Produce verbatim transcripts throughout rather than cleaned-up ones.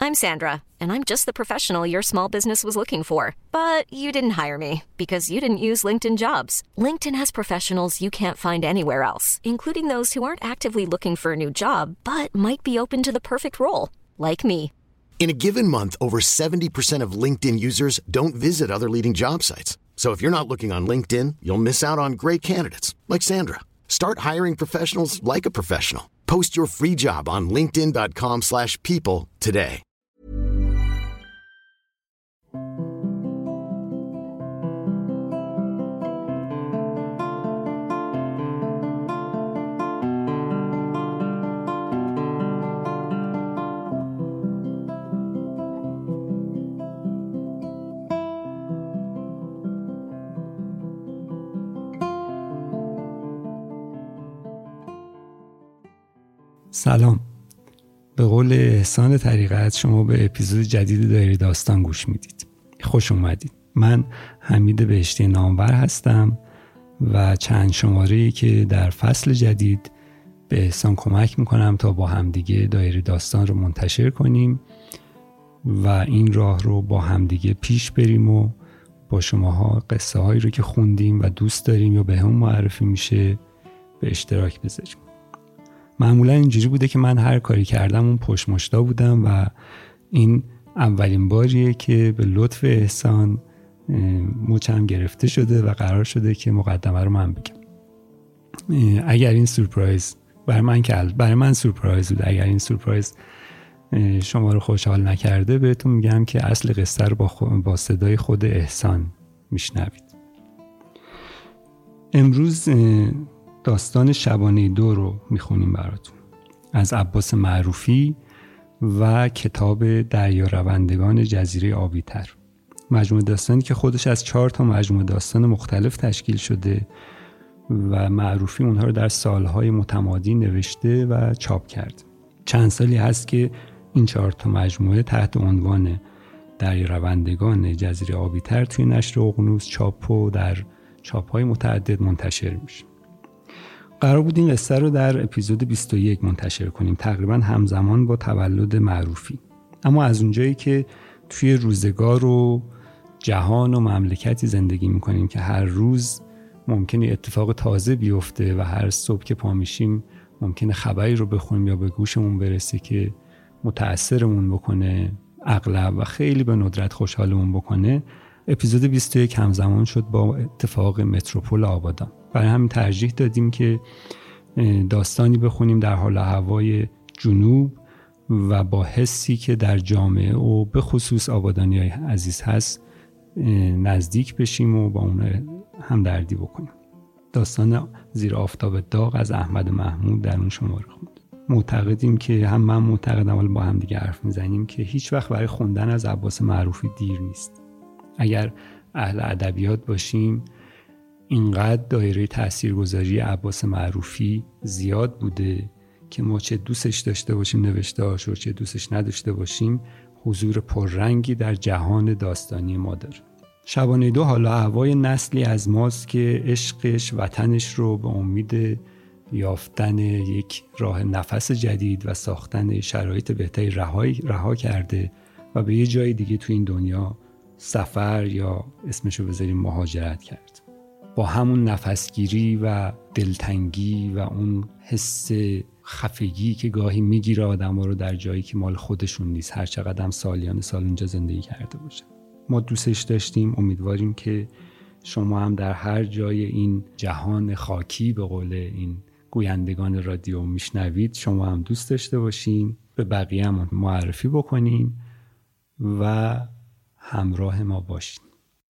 I'm Sandra, and I'm just the professional your small business was looking for. But you didn't hire me because you didn't use LinkedIn Jobs. LinkedIn has professionals you can't find anywhere else, including those who aren't actively looking for a new job, but might be open to the perfect role, like me. In a given month, over seventy percent of LinkedIn users don't visit other leading job sites. So if you're not looking on LinkedIn, you'll miss out on great candidates like Sandra. Start hiring professionals like a professional. Post your free job on linkedin dot com slash people today. سلام. به قول احسان طریقت شما به اپیزود جدید دایره داستان گوش میدید. خوش اومدید. من حمید بهشتی نامور هستم و چند شماره‌ای که در فصل جدید به احسان کمک میکنم تا با همدیگه دایره داستان رو منتشر کنیم و این راه رو با همدیگه پیش بریم و با شماها قصه هایی رو که خوندیم و دوست داریم یا به هم معرفی میشه به اشتراک بذاریم. معمولا اینجوری بوده که من هر کاری کردم اون پشت مشتا بودم و این اولین باریه که به لطف احسان مچم گرفته شده و قرار شده که مقدمه رو من بگم. اگر این سورپرایز برای من که برای من سورپرایز بود، اگر این سورپرایز شما رو خوشحال نکرده بهتون میگم که اصل قصه رو با, با صدای خود احسان میشنوید. امروز داستان شبانه دو رو میخونیم براتون از عباس معروفی و کتاب دریاروندگان جزیره آبی‌تر. مجموعه داستانی که خودش از چهار تا مجموعه داستان مختلف تشکیل شده و معروفی اونها رو در سالهای متمادی نوشته و چاپ کرد. چند سالی هست که این چهار تا مجموعه تحت عنوان دریاروندگان جزیره آبی‌تر توی نشر اقیانوس چاپ و در چاپ‌های متعدد منتشر میشه. قرار بود این قصه رو در اپیزود بیست و یک منتشر کنیم، تقریبا همزمان با تولد معروفی. اما از اونجایی که توی روزگار و جهان و مملکتی زندگی میکنیم که هر روز ممکنه اتفاق تازه بیفته و هر صبح که پا میشیم ممکنه خبری رو بخونیم یا به گوشمون برسه که متأثرمون بکنه اغلب و خیلی به ندرت خوشحالمون بکنه، اپیزود بیست و یک همزمان شد با اتفاق متروپول آبادان. برای همین ترجیح دادیم که داستانی بخونیم در حال هوای جنوب و با حسی که در جامعه و به خصوص آبادانیای عزیز هست نزدیک بشیم و با اون همدردی بکنیم. داستان زیر آفتاب داغ از احمد محمود در اون شماره خوند. معتقدیم که هم من معتقدم، ولی با هم دیگه حرف میزنیم که هیچ وقت برای خوندن از عباس معروفی دیر نیست. اگر اهل ادبیات باشیم، اینقدر دایره تاثیرگذاری عباس معروفی زیاد بوده که ما چه دوستش داشته باشیم نوشته‌هاش و چه دوستش نداشته باشیم حضور پررنگی در جهان داستانی ما داره. شبانه دو حالا هوای نسلی از ماست که عشقش وطنش رو به امید یافتن یک راه نفس جدید و ساختن شرایط بهتری رها کرده و به یه جای دیگه تو این دنیا سفر یا اسمشو بذاریم مهاجرت کرد. با همون نفسگیری و دلتنگی و اون حس خفگی که گاهی میگیره آدم ها رو در جایی که مال خودشون نیست، هر چقدر هم سالیان سال اونجا زندگی کرده باشه. ما دوستش داشتیم. امیدواریم که شما هم در هر جای این جهان خاکی به قول این گویندگان رادیو میشنوید شما هم دوست داشته باشین، به بقیه هم معرفی بکنین و همراه ما باشین.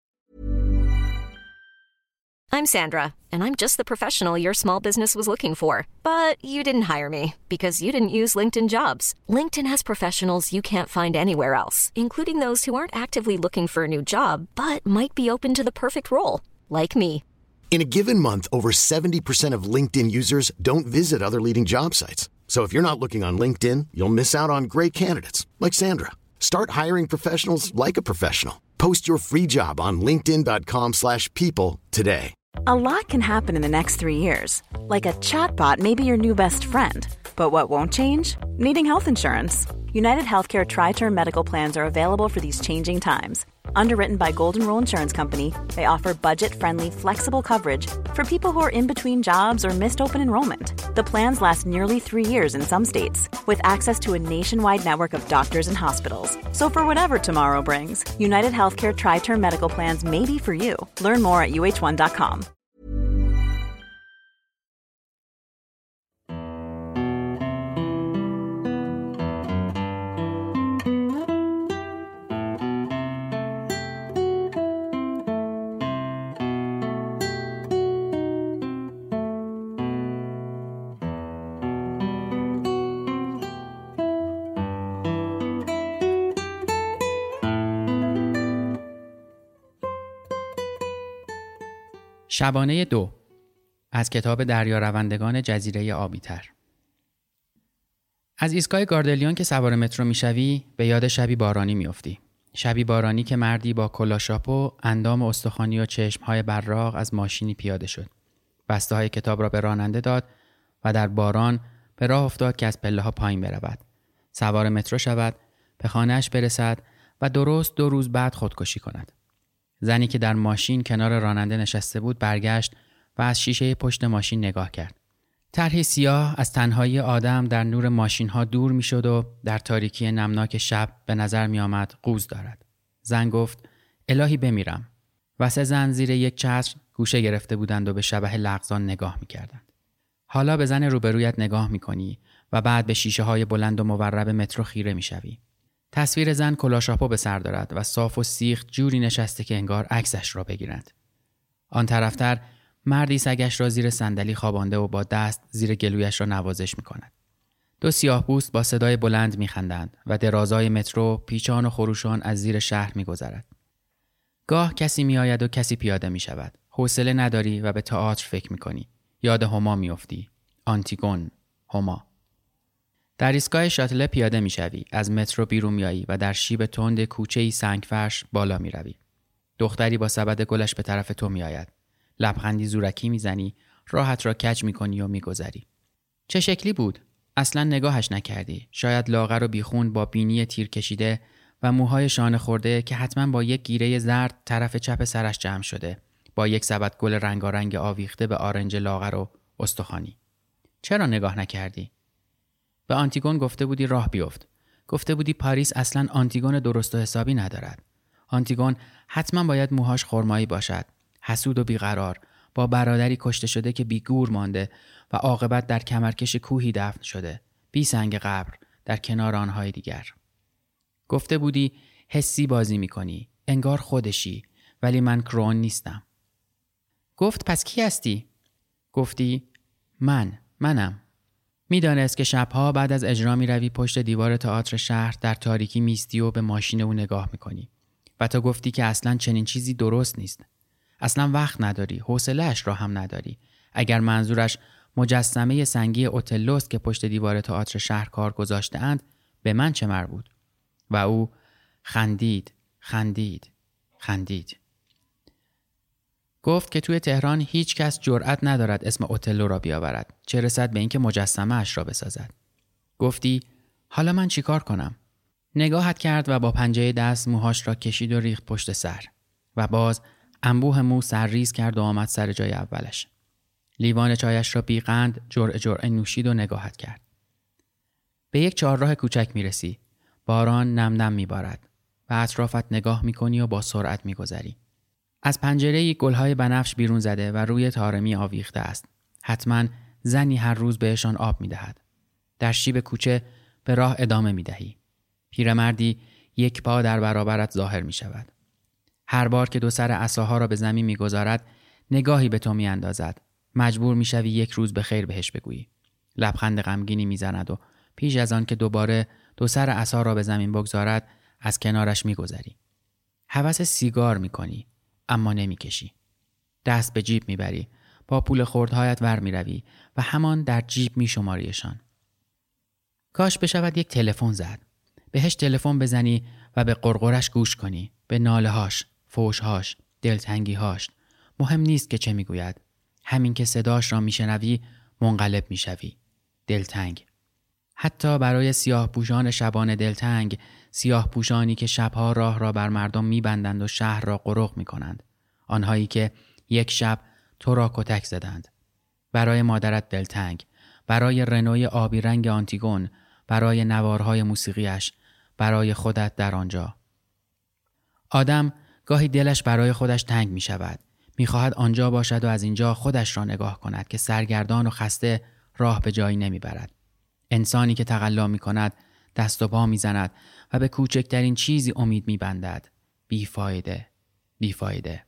I'm Sandra, and I'm just the professional your small business was looking for. But you didn't hire me because you didn't use LinkedIn Jobs. LinkedIn has professionals you can't find anywhere else, including those who aren't actively looking for a new job, but might be open to the perfect role, like me. In a given month, over seventy percent of LinkedIn users don't visit other leading job sites. So if you're not looking on LinkedIn, you'll miss out on great candidates like Sandra. Start hiring professionals like a professional. Post your free job on linkedin dot com slash people today. A lot can happen in the next three years. Like a chatbot may be your new best friend. But what won't change? Needing health insurance. United Healthcare Tri-Term Medical Plans are available for these changing times. Underwritten by Golden Rule Insurance Company, they offer budget-friendly, flexible coverage for people who are in between jobs or missed open enrollment. The plans last nearly three years in some states, with access to a nationwide network of doctors and hospitals. So for whatever tomorrow brings, United Healthcare Tri-Term Medical Plans may be for you. Learn more at U H one dot com. شبانه دو از کتاب دریاروندگان جزیره آبی‌تر. از ایستگاه گاردلیون که سوار مترو میشوی به یاد شبی بارانی میافتی. شبی بارانی که مردی با کلاشاپو، اندام استخوانی و چشمهای براق از ماشینی پیاده شد. بسته‌های کتاب را به راننده داد و در باران به راه افتاد که از پله‌ها پایین برود. سوار مترو شود، به خانه‌اش برسد و درست دو روز بعد خودکشی کند. زنی که در ماشین کنار راننده نشسته بود برگشت و از شیشه پشت ماشین نگاه کرد. طرحی سیاه از تنهایی آدم در نور ماشین‌ها دور می‌شد و در تاریکی نمناک شب به نظر می‌آمد قوز دارد. زن گفت: الهی بمیرم. و سه زن زیر یک چتر گوشه گرفته بودند و به شبح لغزان نگاه می‌کردند. حالا به زن روبرویت نگاه می‌کنی و بعد به شیشه‌های بلند و مورب مترو خیره می‌شوی. تصویر زن کلاشاپو به سر دارد و صاف و سیخ جوری نشسته که انگار عکسش را بگیرند. آن طرفتر مردی سگش را زیر صندلی خوابانده و با دست زیر گلویش را نوازش می‌کند. دو سیاه‌پوست با صدای بلند می‌خندند و درازای مترو پیچان و خروشان از زیر شهر می‌گذرد. گاه کسی می‌آید و کسی پیاده می‌شود. حوصله نداری و به تئاتر فکر می‌کنی. یاد هما می‌افتی. آنتیگون، هما. در ایستگاه شاتل پیاده میشوی، از مترو بیرون میایی و در شیب تند کوچه‌ای سنگفرش بالا میروی. دختری با سبد گلش به طرف تو میآید. لبخندی زورکی میزنی، راحت را کج میکنی و میگذری. چه شکلی بود؟ اصلا نگاهش نکردی. شاید لاغر و بیخون با بینی تیر کشیده و موهای شانه خورده که حتما با یک گیره زرد طرف چپ سرش جمع شده، با یک سبد گل رنگارنگ آویخته به آرنج لاغر و استخوانی. چرا نگاه نکردی؟ به آنتیگون گفته بودی راه بیفت. گفته بودی پاریس اصلاً آنتیگون درست و حسابی ندارد. آنتیگون حتما باید موهاش خرمایی باشد، حسود و بیقرار، با برادری کشته شده که بیگور مانده و عاقبت در کمرکش کوهی دفن شده، بی سنگ قبر، در کنار آنهای دیگر. گفته بودی حسی بازی میکنی، انگار خودشی، ولی من کرون نیستم. گفت پس کی هستی؟ گفتی من، منم. میدانست که شبها بعد از اجرا می روی پشت دیوار تئاتر شهر در تاریکی میستی و به ماشین او نگاه میکنی و تو گفتی که اصلاً چنین چیزی درست نیست. اصلاً وقت نداری، حوصله‌اش را هم نداری. اگر منظورش مجسمه سنگی اوتلوست که پشت دیوار تئاتر شهر کار گذاشته اند، به من چه مربوط؟ و او خندید، خندید، خندید. گفت که توی تهران هیچ کس جرأت ندارد اسم اوتلو را بیاورد، چه رسد به اینکه مجسمه اش را بسازد. گفتی حالا من چیکار کنم؟ نگاهت کرد و با پنجه دست موهاش را کشید و ریخت پشت سر و باز انبوه مو سرریز کرد و آمد سر جای اولش. لیوان چایش را بیقند جرعه جرعه نوشید و نگاهت کرد. به یک چهارراه کوچک میرسی. باران نم نم میبارد و اطرافت نگاه میکنی و با سرعت میگذری. از پنجره‌ای گل‌های بنفش بیرون زده و روی طارمی آویخته است. حتما زنی هر روز بهشان آب می‌دهد. در شیب کوچه به راه ادامه می‌دهی. پیرمردی یک پا در برابرت ظاهر می‌شود. هر بار که دو سر عصاها را به زمین می‌گذارد، نگاهی به تو می‌اندازد. مجبور می‌شوی یک روز به خیر بهش بگویی. لبخند غمگینی می‌زند و پیش از آن که دوباره دو سر عصا را به زمین بگذارد، از کنارش می‌گذری. هوس سیگار می‌کنی. اما نمیکشی. دست به جیب میبری، با پول خردهایت ور میروی و همان در جیب میشماریشان. کاش بشود یک تلفن زد. بهش تلفن بزنی و به قرقرش گوش کنی، به ناله‌هاش، فوش‌هاش، دلتنگی‌هاش، مهم نیست که چه میگوید. همین که صداش را میشنوی منقلب میشوی. دلتنگ. حتی برای سیاه پوشان شبان دلتنگ، سیاه پوشانی که شبها راه را بر مردم میبندند و شهر را قرق میکنند. آنهایی که یک شب تو را کتک زدند. برای مادرت دلتنگ، برای رنوی آبی رنگ آنتیگون، برای نوارهای موسیقیش، برای خودت در آنجا. آدم گاهی دلش برای خودش تنگ می شود. می خواهد آنجا باشد و از اینجا خودش را نگاه کند که سرگردان و خسته راه به جایی نمی برد. انسانی که تقلا می کند، دست و پا می زند و به کوچکترین چیزی امید می بندد. بیفایده، بیفایده.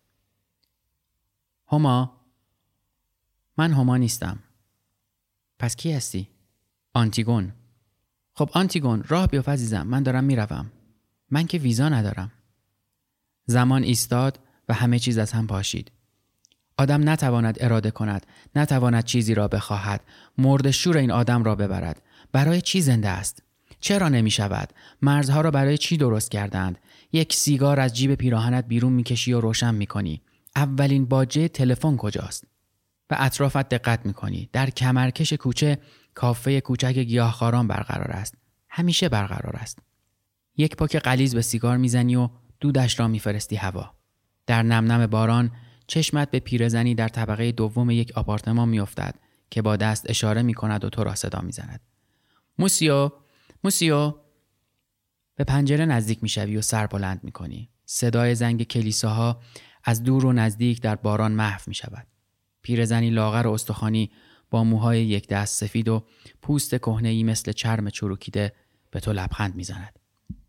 هما؟ من هما نیستم. پس کی هستی؟ آنتیگون. خب آنتیگون، راه بیفت عزیزم، من دارم میروم. من که ویزا ندارم. زمان ایستاد و همه چیز از هم پاشید. آدم نتواند اراده کند، نتواند چیزی را بخواهد، مرد شور این آدم را ببرد. برای چی زنده است؟ چرا نمی شود؟ مرزها را برای چی درست کردند؟ یک سیگار از جیب پیراهنت بیرون میکشی و روشن میکنی. اولین باجه تلفن کجاست؟ به اطرافت دقت میکنی. در کمرکش کوچه کافه کوچک گیاهخواران برقرار است. همیشه برقرار است. یک پاک غلیظ به سیگار میزنی و دودش را میفرستی هوا. در نمنم باران چشمت به پیرزنی در طبقه دوم یک آپارتمان میافتد که با دست اشاره میکند و تو را صدا میزند. موسیو، موسیو. به پنجره نزدیک میشوی و سر بلند میکنی. صدای زنگ کلیساها از دور و نزدیک در باران محو میشود. پیرزنی لاغر و استخوانی با موهای یک دست سفید و پوست کهنه‌ای مثل چرم چروکیده به تو لبخند میزند.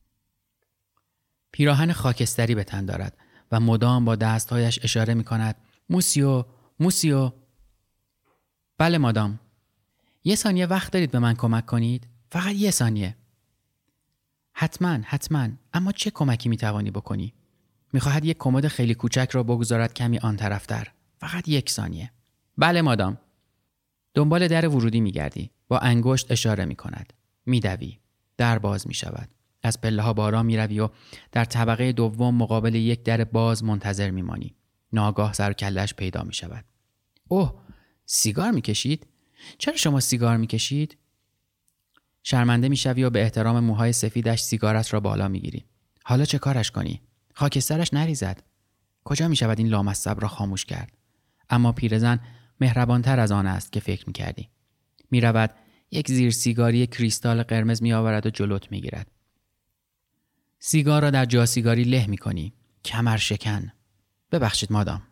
پیراهن خاکستری به تن دارد و مدام با دستهایش اشاره میکند. موسیو، موسیو. بله مادام. یه ثانیه وقت دارید به من کمک کنید؟ فقط یه ثانیه. حتما، حتما. اما چه کمکی میتوانی بکنی؟ میخواهد یک کمد خیلی کوچک را بگذارد کمی آن طرفتر. فقط یک ثانیه. بله مادام. دنبال در ورودی میگردی. با انگشت اشاره میکند. میدوی. در باز میشود. از پله ها بالا میروی و در طبقه دوم مقابل یک در باز منتظر میمانی. ناگاه سر و کله‌اش پیدا میشود. اوه، سیگار میکشید؟ چرا شما سیگار میکشید؟ شرمنده میشوی و به احترام موهای سفیدش سیگارت را بالا میگیری. حالا چه کارش کنی؟ خاکسترش نریزد. کجا میشود این لامصب را خاموش کرد؟ اما پیرزن مهربانتر از آن است که فکر میکردی. میرود یک زیر سیگاری کریستال قرمز میآورد و جلوت میگیرد. سیگار را در جا سیگاری له میکنی. کمر شکن. ببخشید مادام.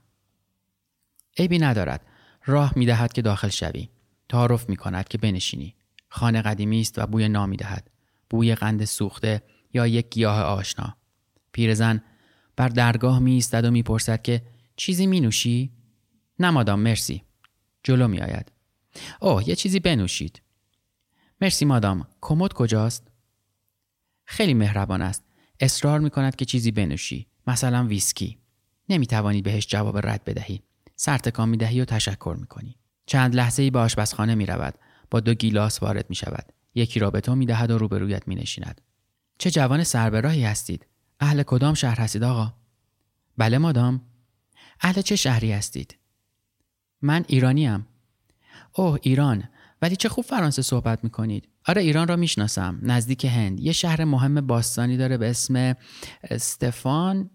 عیبی ندارد. راه میدهد که داخل شوی. تعارف میکند که بنشینی. خانه قدیمی است و بوی نان میدهد. بوی قند سوخته یا یک گیاه آشنا. پیرزن بر درگاه می ایستد و میپرسد که چیزی می نوشی؟ نه مادام مرسی. جلو می آید. اوه، یه چیزی بنوشید. مرسی مادام. کمد کجاست؟ خیلی مهربان است. اصرار می کند که چیزی بنوشی. مثلا ویسکی. نمی توانی بهش جواب رد بدهی. سر تکان می دهی و تشکر می کنی. چند لحظه ای به آشپزخانه می رود. با دو گیلاس وارد می شود. یکی را به تو می دهد و روبرویت می نشیند. چه جوان سربراهی هستید. اهل کدام شهر هستید آقا؟ بله مادام. اهل چه شهری هستید؟ من ایرانیم. اوه ایران. ولی چه خوب فرانسه صحبت میکنید. آره ایران را میشناسم. نزدیک هند. یه شهر مهم باستانی داره به اسم استفان.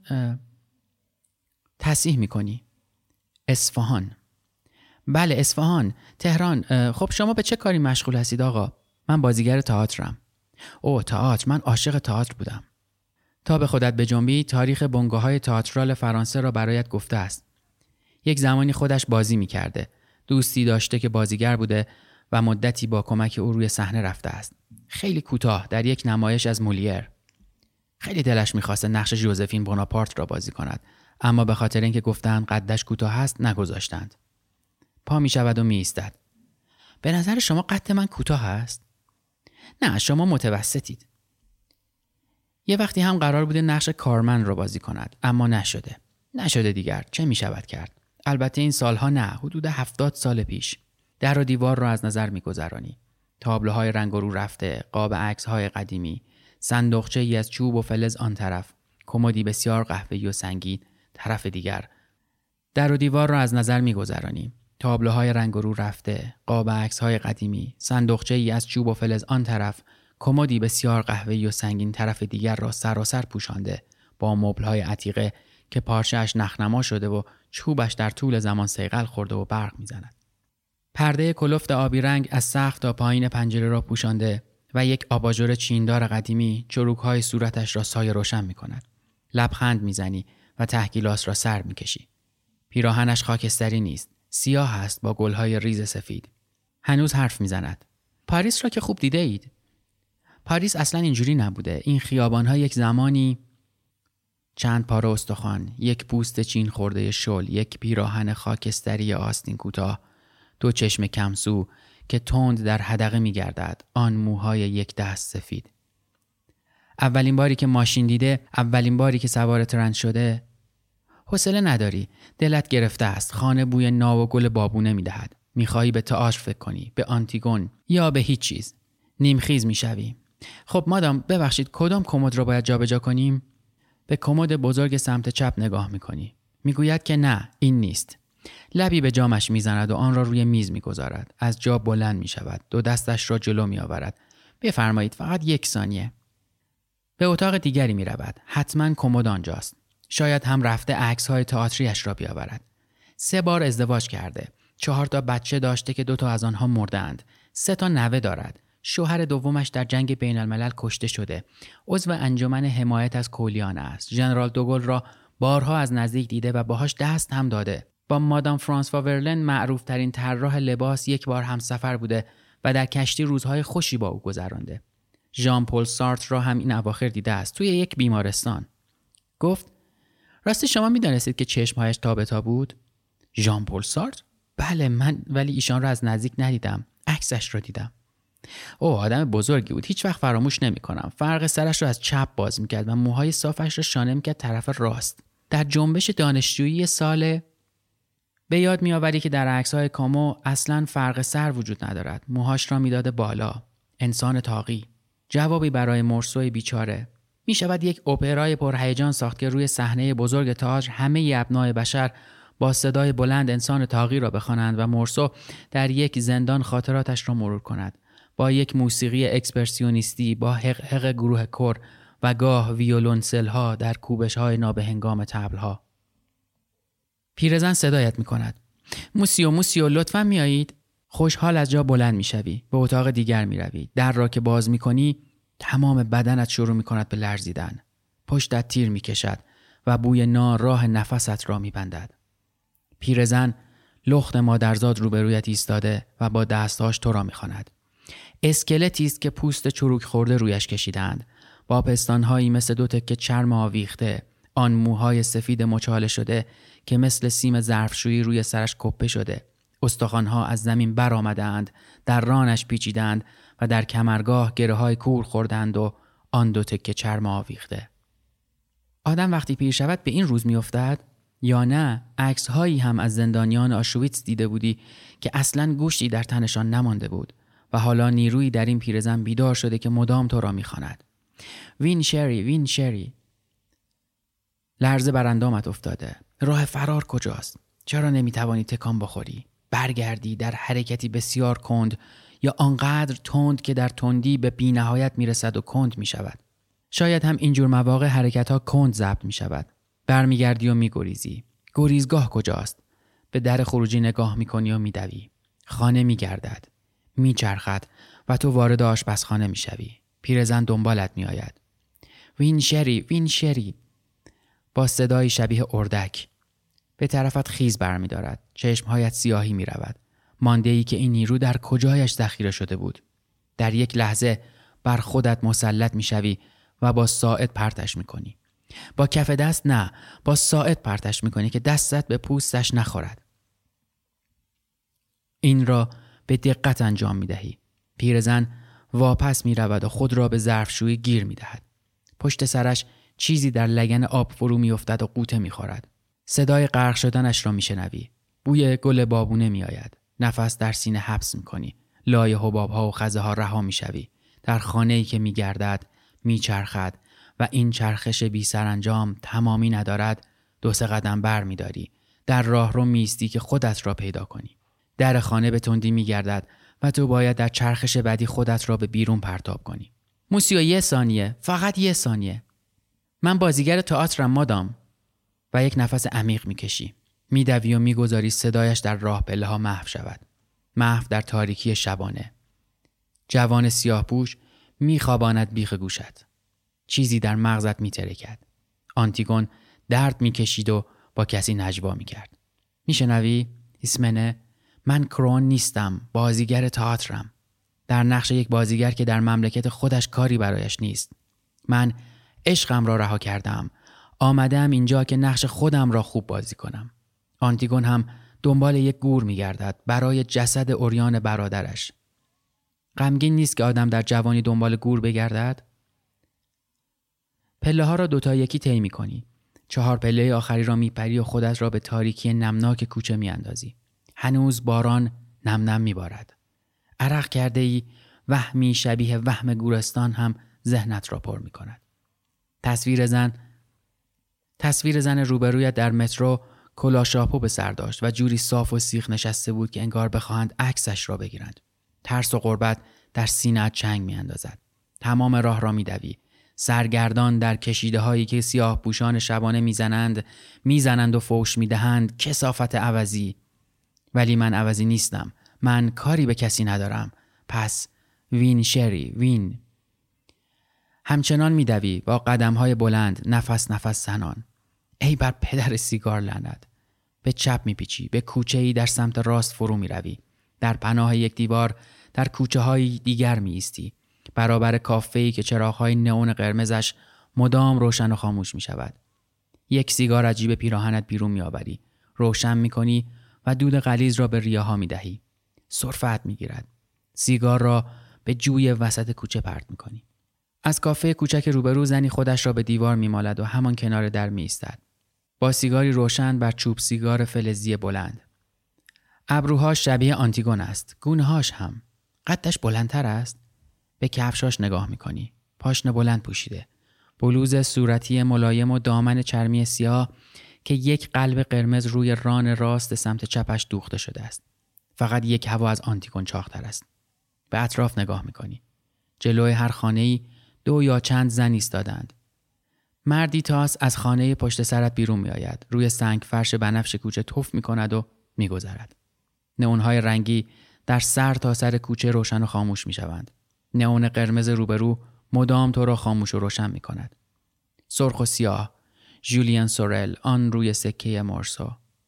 تصحیح میکنی. اصفهان. بله اصفهان. تهران. خب شما به چه کاری مشغول هستید آقا؟ من بازیگر تئاترم. اوه تئاتر. من عاشق تئاتر بودم. تا به خودت بجنبی تاریخ بنگاه‌های تئاترال فرانسه را برایت گفته است. یک زمانی خودش بازی می‌کرده. دوستی داشته که بازیگر بوده و مدتی با کمک او روی صحنه رفته است. خیلی کوتاه در یک نمایش از مولیر. خیلی دلش می‌خواسته نقش ژوزفین بناپارت را بازی کند، اما به خاطر اینکه گفتند قدش کوتاه است نگذاشتند. پا می‌شود و می‌ایستد. به نظر شما قد من کوتاه است؟ نه، شما متوسطید. یه وقتی هم قرار بوده نقش کارمن رو بازی کند، اما نشده. نشده دیگر. چه می شود کرد؟ البته این سالها نه، حدود هفتاد سال پیش. در و دیوار رو از نظر می گذرانی. تابلوهای رنگ و رو رفته، قاب عکس‌های قدیمی، صندوقچه‌ای از چوب و فلز آن طرف، کمدی بسیار قهوه‌ای و سنگین طرف دیگر. در و دیوار را از نظر می‌گذرانیم. تابلوهای رنگ و رو رفته، قاب عکس‌های قدیمی، صندوقچه‌ای از چوب و فلز آن طرف، کمدی بسیار قهوه‌ای و سنگین طرف دیگر را سراسر پوشانده با مبل‌های عتیقه که پارچه‌اش نخنما شده و چوبش در طول زمان صیقل خورده و برق می‌زند. پرده کلفت آبی رنگ از سقف تا پایین پنجره را پوشانده و یک آباژور چیندار قدیمی چروک‌های صورتش را سایه روشن می‌کند. لبخند می‌زنی و ته گیلاس را سر می‌کشی. پیراهنش خاکستری نیست، سیاه است با گل‌های ریز سفید. هنوز حرف می‌زند. پاریس را که خوب دیده اید. پاریس اصلاً اینجوری نبوده. این خیابان‌ها یک زمانی چند پاره استخوان، یک پوست چین خورده شل، یک پیراهن خاکستری آستین کوتاه، دو چشم کمسو که تند در حدقه می‌گردد، آن موهای یک دست سفید. اولین باری که ماشین دیده، اولین باری که سوار ترن شده، حوصله نداری، دلت گرفته است، خانه بوی ناو و گل بابونه می‌دهد. می‌خواهی به تئاتر فکر کنی، به آنتیگون یا به هیچ چیز. نیمخیز می‌شوی. خب مادام ببخشید کدام کمد را باید جابجا کنیم؟ به کمد بزرگ سمت چپ نگاه می‌کنی. میگوید که نه، این نیست. لبی به جامش میزند و آن را روی میز میگذارد. از جا بلند میشود. دو دستش را جلو میآورد. بفرمایید فقط یک ثانیه. به اتاق دیگری میرود. حتما کمد آنجاست. شاید هم رفته عکس‌های تئاتریش را بیاورد. سه بار ازدواج کرده. چهار تا بچه داشته که دو تا از آنها مردند. سه تا نوه دارد. شوهر دومش در جنگ بین الملل کشته شده. عضو انجمن حمایت از کولیان است. ژنرال دوگل را بارها از نزدیک دیده و باهاش دست هم داده. با مادام فرانسوا ورلن معروف ترین طراح لباس یک بار همسفر بوده و در کشتی روزهای خوشی با او گذرانده. ژان پل سارتر را هم این اواخر دیده است توی یک بیمارستان. گفت راستی شما می‌دانستید که چشمهایش تابتا بود؟ ژان پل سارتر؟ بله من ولی ایشان را از نزدیک ندیدم. عکسش را دیدم. او آدم بزرگی بود. هیچ وقت فراموش نمی‌کنم. فرق سرش را از چپ باز می‌کرد و موهای صافش را شانه می‌کرد طرف راست. در جنبش دانشجویی سال به یاد می‌آوری که در عکس‌های کامو اصلاً فرق سر وجود ندارد. موهاش را می‌داده بالا. انسان طاغی. جوابی برای مرسوی بیچاره. می‌شود یک اپرای پرهیجان ساخت که روی صحنه بزرگ تئاتر همه ابنای بشر با صدای بلند انسان طاغی را بخوانند و مرسو در یک زندان خاطراتش را مرور کند. با یک موسیقی اکسپرسیونیستی، با حق حق گروه کور و گاه ویولونسل‌ها در کوبش‌های نابهنگام طبل‌ها. پیرزن صدایت می‌کند. موسیو موسیو لطفاً میایید؟ خوشحال از جا بلند می‌شوی. به اتاق دیگر می‌روی. در را که باز می‌کنی، تمام بدنت شروع می‌کند به لرزیدن. پشتت تیر می‌کشد و بوی نار راه نفست را می‌بندد. پیرزن لخت مادرزاد روبرویت ایستاده و با دستاش تو را می‌خواند. اسکلتی است که پوست چروک خورده رویش کشیدند، با پستان‌هایی مثل دو تکه چرم آویخته، آن موهای سفید مچاله شده که مثل سیم ظرفشویی روی سرش کپه شده. استخوان‌ها از زمین بر آمدند، در رانش پیچیدند و در کمرگاه گره‌های کور خوردند و آن دو تکه چرم آویخته. آدم وقتی پیر شود به این روز می‌افتد؟ یا نه عکس‌هایی هم از زندانیان آشویتس دیده بودی که اصلاً گوشتی در تنشان نمانده بود و حالا نیرویی در این پیرزن بیدار شده که مدام تو را می‌خواند. وین شری، وین شری. لرزه بر اندامت افتاده. راه فرار کجاست؟ چرا نمی‌توانی تکان بخوری؟ برگردی در حرکتی بسیار کند یا آنقدر تند که در تندی به بی‌نهایت میرسد و کند میشود. شاید هم اینجور مواقع حرکت‌ها کند ضبط میشود. برمیگردی و میگریزی. گریزگاه کجاست؟ به در خروجی نگاه میکنی و میدوی. خانه میگردد. میچرخد و تو وارد آشپزخانه میشوی. پیرزن دنبالت میآید. وین شری، وین شری. با صدای شبیه اردک به طرفت خیز برمی‌دارد. چشمهایت سیاهی می‌رود. مانده‌ای که این نیرو در کجایش ذخیره شده بود. در یک لحظه بر خودت مسلط می‌شوی و با ساعد پرتش می‌کنی. با کف دست نه، با ساعد پرتش می‌کنی که دستت به پوستش نخورد. این را به دقت انجام می‌دهی. پیرزن واپس می‌رود و خود را به ظرفشویی گیر می‌دهد. پشت سرش چیزی در لگن آب فرو می‌افتد و غوطه می‌خورد. صدای غرق شدنش را میشنوی. بوی گل بابونه میآید. نفس در سینه حبس میکنی. لای حبابها و خزه ها رها میشوی. در خانه‌ای که میگردد، میچرخد و این چرخش بی سرانجام تمامی ندارد. دو سه قدم بر میداری. در راه رو میستی که خودت را پیدا کنی. در خانه به تندی میگردد و تو باید در چرخش بعدی خودت را به بیرون پرتاب کنی. موسیو یه ثانیه، فقط یه ثانیه. من بازیگر تئاترم مادام. و یک نفس عمیق میکشی. میدوی و میگذاری صدایش در راه پله ها محو شود. محو در تاریکی شبانه. جوان سیاه پوش میخواباند بیخ گوشت. چیزی در مغزت میترکد. آنتیگون درد میکشید و با کسی نجوا میکرد. میشنوی؟ ایسمنه، من کرون نیستم، بازیگر تئاترم. در نقش یک بازیگر که در مملکت خودش کاری برایش نیست. من عشقم را رها کردم. آمدم اینجا که نقش خودم را خوب بازی کنم. آنتیگون هم دنبال یک گور میگردد برای جسد عریان برادرش. غمگین نیست که آدم در جوانی دنبال گور بگردد؟ پله ها را دوتا یکی طی می‌کنی. چهار پله آخری را میپری و خودت را به تاریکی نمناک کوچه میاندازی. هنوز باران نم نم میبارد. عرق کرده ای، وهمی شبیه وهم گورستان هم ذهنت را پر میکند. تصویر زن تصویر زن روبرویت در مترو کلاه شاپو به سر داشت و جوری صاف و سیخ نشسته بود که انگار بخواهند عکسش را بگیرند. ترس و غربت در سینه‌ات چنگ میاندازد. تمام راه را میدوی، سرگردان در کشیده هایی که سیاه پوشان شبانه میزنند میزنند و فوش میدهند کثافت عوضی. ولی من عوضی نیستم. من کاری به کسی ندارم. پس وین شری وین. همچنان میدوی با قدم‌های بلند، نفس نفس زنان. ای بر پدر سیگار لعنت. به چپ میپیچی، به کوچه‌ای در سمت راست فرو میروی. در پناه یک دیوار در کوچه‌های دیگر میایستی. برابر کافه‌ای که چراغ‌های نئون قرمزش مدام روشن و خاموش میشود. یک سیگار از جیب پیراهنت بیرون میآوری، روشن میکنی و دود غلیظ را به ریه‌ها میدهی. سرفت میگیرد. سیگار را به جوی وسط کوچه پرت میکنی. از کافه کوچک روبرو زنی خودش را به دیوار میمالد و همان کنار در میایستد. با سیگاری روشن بر چوب سیگار فلزی بلند. ابروهاش شبیه آنتیگون است. گونه‌هاش هم. قدش بلندتر است. به کفشاش نگاه میکنی. پاشنه بلند پوشیده. بلوز صورتی ملایم و دامن چرمی سیاه که یک قلب قرمز روی ران راست سمت چپش دوخته شده است. فقط یک هوا از آنتیگون چاق‌تر است. به اطراف نگاه میکنی. جلوی هر خانه‌ای دو یا چند زن ایستادند. مردی تاس از خانه پشت سرت بیرون میآید. روی سنگ فرش بنفش کوچه تف میکند و میگذرد. نئون‌های رنگی در سر تا سر کوچه روشن و خاموش میشوند. نئون قرمز روبرو مدام تو را خاموش و روشن میکند. سرخ و سیاه، ژولین سورل آن روی سکه مورسو.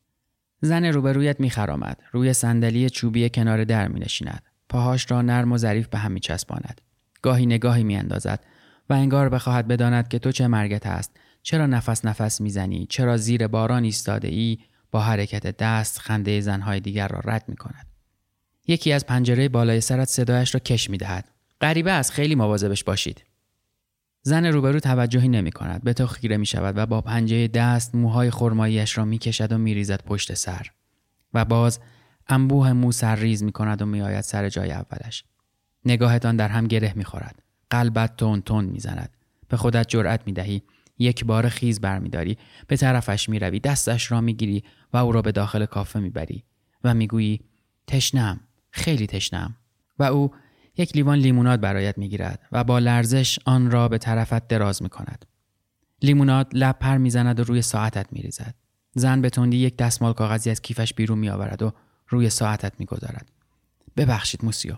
زن روبرویت میخرامد. روی صندلی چوبی کنار در مینشیند. پاهاش را نرم و ظریف به هم میچسباند. گاهی نگاهی میاندازد و انگار بخواهد بداند که تو چه مرگت است. چرا نفس نفس میزنی؟ چرا زیر باران ایستاده ای؟ با حرکت دست خنده زنهای دیگر را رد میکند. یکی از پنجره بالای سرت صدایش را کش میدهد. غریبه است، خیلی مواظبش باشید. زن روبرو توجهی نمی کند. به تو خیره می شود و با پنجه دست موهای خرماییش را می کشد و می ریزد پشت سر. و باز انبوه مو سر ریز می کند و می آید سر جای اولش. نگاهتان در هم گره می خورد. قلبت تون تون می زند. به خودت جرأت می دهی. یک بار خیز بر می داری. به طرفش می روی. دستش را می گیری و او را به داخل کافه می بری. و می گویی تشنم. خیلی تشنم. و او یک لیوان لیموناد برایت میگیرد و با لرزش آن را به طرفت دراز میکند. لیموناد لب پر میزند و روی ساعتت میریزد. زن به تندی یک دستمال کاغذی از کیفش بیرون میآورد و روی ساعتت میگذارد. ببخشید موسیو.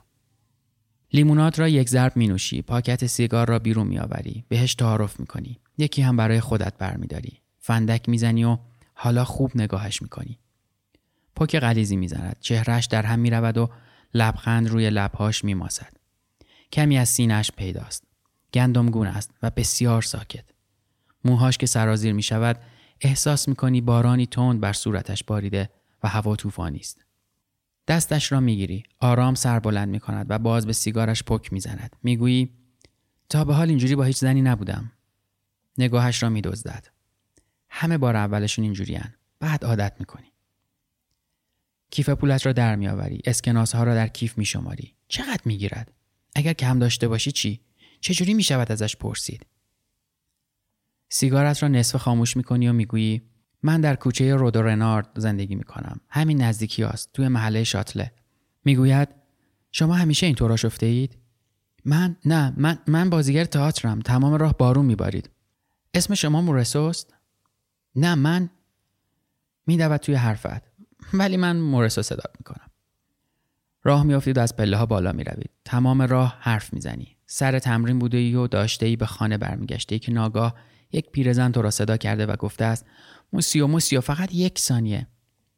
لیموناد را یک ضرب مینوشی، پاکت سیگار را بیرون میآوری، بهش تعارف میکنی. یکی هم برای خودت برمیداری. فندک میزنی و حالا خوب نگاهش میکنی. پک غلیظی میزند. چهرهش در هم میرود و لبخند روی لبهاش میماسد. کمی از سینه‌اش پیداست. گندمگون است و بسیار ساکت. موهاش که سرازیر می شود احساس می کنی بارانی تند بر صورتش باریده و هوا طوفانی است. دستش را می گیری. آرام سر بلند می کند و باز به سیگارش پک می زند. می گویی تا به حال اینجوری با هیچ زنی نبودم. نگاهش را می دزدد. همه بار اولشون اینجوریان. بعد عادت می کنی. کیف پولت را در می آوری. اسکناس ها را در کیف می شماری. چقدر می گیرد؟ اگر کم داشته باشی چی؟ چجوری می شود ازش پرسید؟ سیگارت را نصف خاموش می کنی و می گویی من در کوچه رودو رنارد زندگی می کنم. همین نزدیکی هست. توی محله شاتله. می گوید شما همیشه اینطور آشفته اید؟ من نه من من بازیگر تئاترم. تمام راه بارون می بارید. اسم شما مورسوست؟ نه من می دود توی حرفت. ولی من مورسو صدا می کنم. راه می افتید و از پله ها بالا می روید. تمام راه حرف می زنی. سر تمرین بوده ای و داشته ای به خانه برمیگشته ای که ناگاه یک پیرزن تو را صدا کرده و گفته است موسیو موسیو فقط یک ثانیه.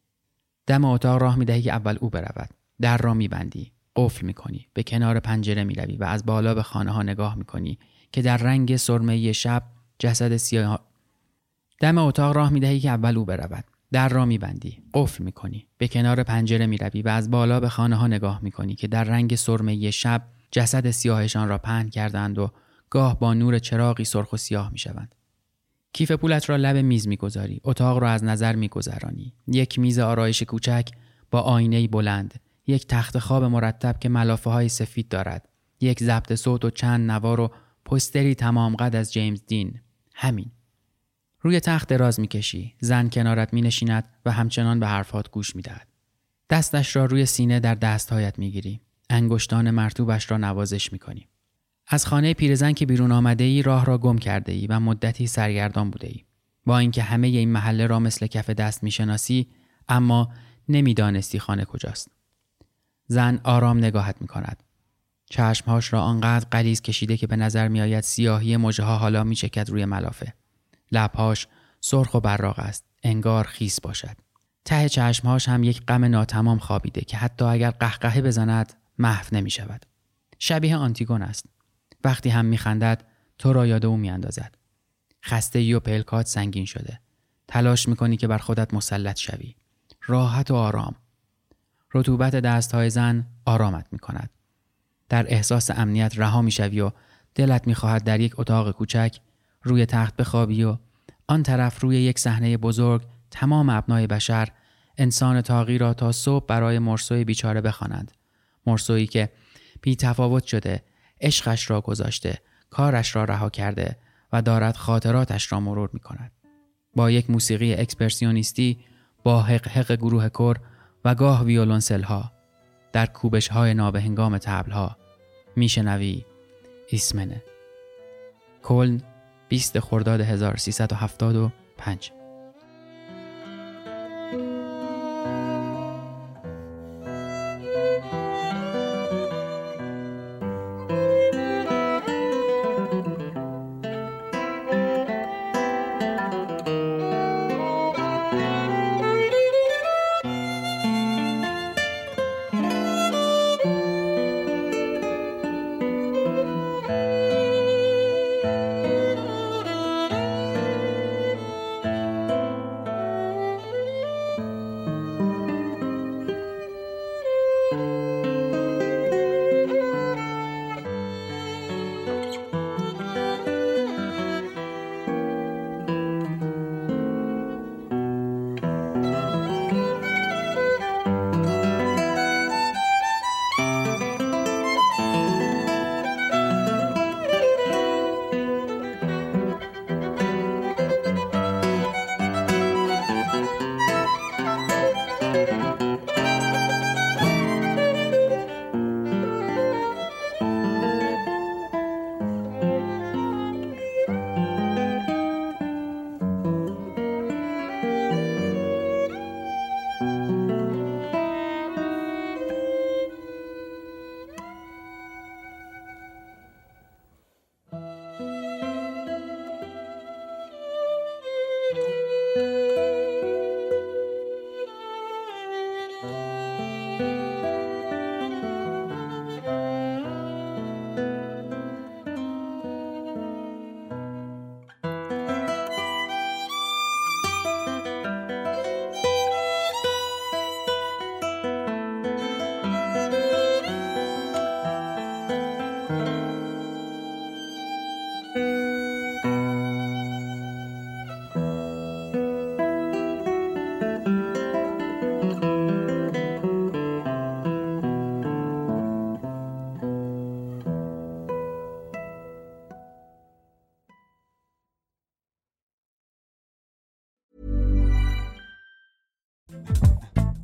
دم اتاق راه می دهی که اول او برود. در را می بندی. قفل می کنی. به کنار پنجره می روی و از بالا به خانه ها نگاه می کنی که در رنگ سرمه‌ای شب جسد سیاه. دم اتاق راه می دهی که اول او برود. در را می بندی. قفل می کنی. به کنار پنجره می روی و از بالا به خانه ها نگاه می کنی که در رنگ سرمه‌ای شب جسد سیاهشان را پهن کردند و گاه با نور چراغی سرخ و سیاه می شوند. کیف پولت را لب میز می گذاری. اتاق را از نظر می گذرانی. یک میز آرایش کوچک با آینه‌ای بلند. یک تخت خواب مرتب که ملافه های سفید دارد. یک ضبط صوت و چند نوار و پوستری تمام قد از جیمز دین. همین. روی تخت دراز می کشی. زن کنارت می نشیند و همچنان به حرفات گوش می دهد. دستش را روی سینه در دستهایت می گیری. انگشتان مرطوبش را نوازش می کنی. از خانه پیرزن که بیرون آمده ای راه را گم کرده ای و مدتی سرگردان بوده ای. با اینکه همه این محله را مثل کف دست می شناسی اما نمی دانستی خانه کجاست. زن آرام نگاهت می کند. چشمهاش را آنقدر غلیظ کشیده که به نظر می آید سیاهی مژه ها حالا می چکد روی ملافه. لبهاش سرخ و براق است. انگار خیس باشد. ته چشمهاش هم یک غم ناتمام خوابیده که حتی اگر قهقهه بزند محو نمی شود. شبیه آنتیگون است. وقتی هم می خندد تو را یاد او می اندازد. خستگی و پلکات سنگین شده. تلاش می کنی که بر خودت مسلط شوی. راحت و آرام. رطوبت دستهای زن آرامت می کند. در احساس امنیت رها می شوی و دلت می خواهد در یک اتاق کوچک روی تخت بخوابی و آن طرف روی یک صحنه بزرگ تمام ابنای بشر انسان تاقی را تا صبح برای مرسوی بیچاره بخوانند. مرسویی که بی تفاوت شده، عشقش را گذاشته، کارش را رها کرده و دارد خاطراتش را مرور می کند. با یک موسیقی اکسپرسیونیستی، با حق حق گروه کور و گاه ویولونسل ها، در کوبش های نابهنگام طبل ها میشنوی ایسمنه. کلن، بیست خرداد هزار و سیصد و هفتاد و پنج.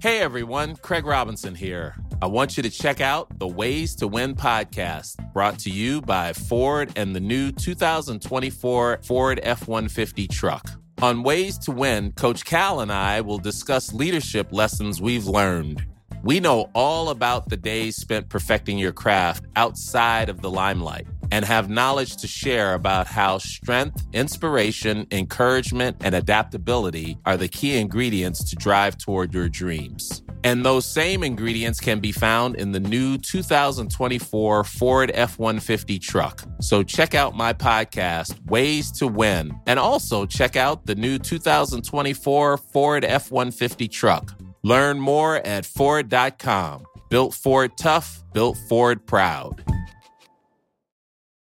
Hey everyone, Craig Robinson here. I want you to check out the Ways to Win podcast, brought to you by Ford and the new two thousand twenty-four Ford F one fifty truck. On Ways to Win, Coach Cal and I will discuss leadership lessons we've learned. We know all about the days spent perfecting your craft outside of the limelight and have knowledge to share about how strength, inspiration, encouragement, and adaptability are the key ingredients to drive toward your dreams. And those same ingredients can be found in the new two thousand twenty-four Ford F one fifty truck. So check out my podcast, Ways to Win, and also check out the new two thousand twenty-four Ford F one fifty truck. Learn more at Ford dot com. Built Ford tough, built Ford proud.